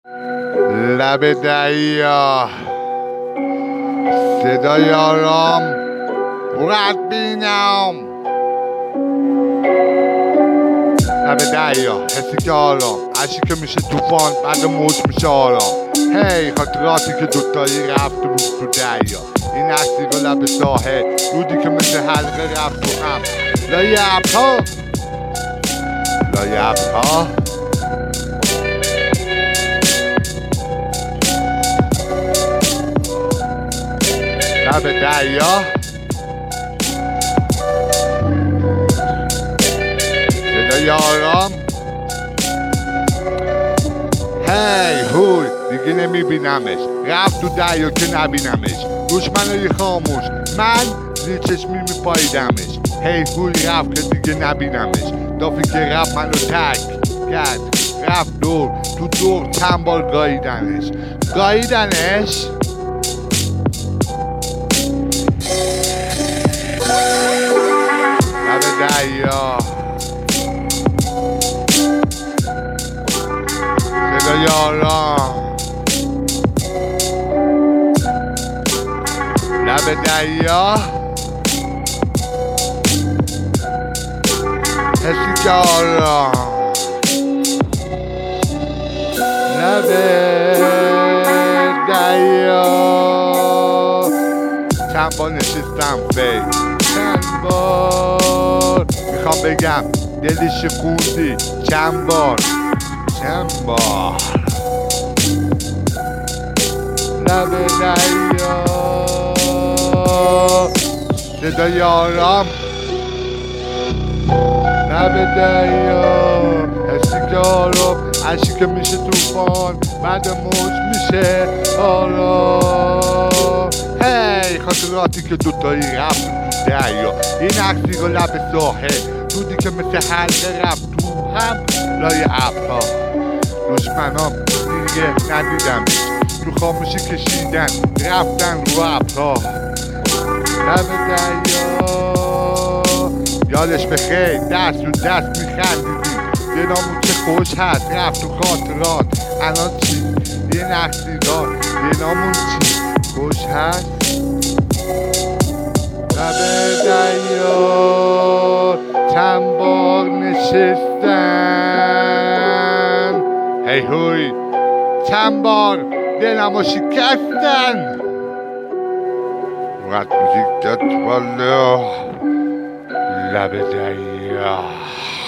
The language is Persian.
لب دریا صدای آرام رد بینم. لب دریا حسی که آرام عشقی که میشه طوفان بعد موج میشه آرام. هی خاطراتی که دوتایی رفت بود تو دریا. این عکسی رو لب ساحل رودی که مثل حلقه رفت تو هم لای ابرها لای ابرها. لب دریا صدای آرام. هی هوی دیگه نمیبینمش رفت تو دریا که نبینمش. دشمنای خاموش من زیر چشمی میپاییدمش. هی هوی رفت که دیگه نبینمش. دافی که رفت منو تک کرد رفت دور تو دور چند بار گاییدنش. لب دریا صدای آرام. لب دریا حسی که آرام. لب دریا چند بار نشستم چند بار میخوام بگم دلی شکوندی چند بار لب دریا صدای آرام. لب دریا حسی که آرام عشقی که میشه طوفان بعد موج میشه آرام. هی خاطراتی که دوتایی رفت تو دریا. این عکسی رو لب ساحل رودی که مثل حلقه رفت تو هم لای ابرها. دشمنام دیگه ندیدمش تو خاموشی کشیدن رفتن رو ابرها. لب دریا یادش بخیر دست رو دست میخندیدیم. دلامون چه خوش هست رفت تو خاطرات. الان چی؟ یه نقصی دار دلامون چی خوش هست. لب دریا چند بار نشستن. هی هوی چند بار دلمو شکستن. وقت موزیک داد بالا. لب دریا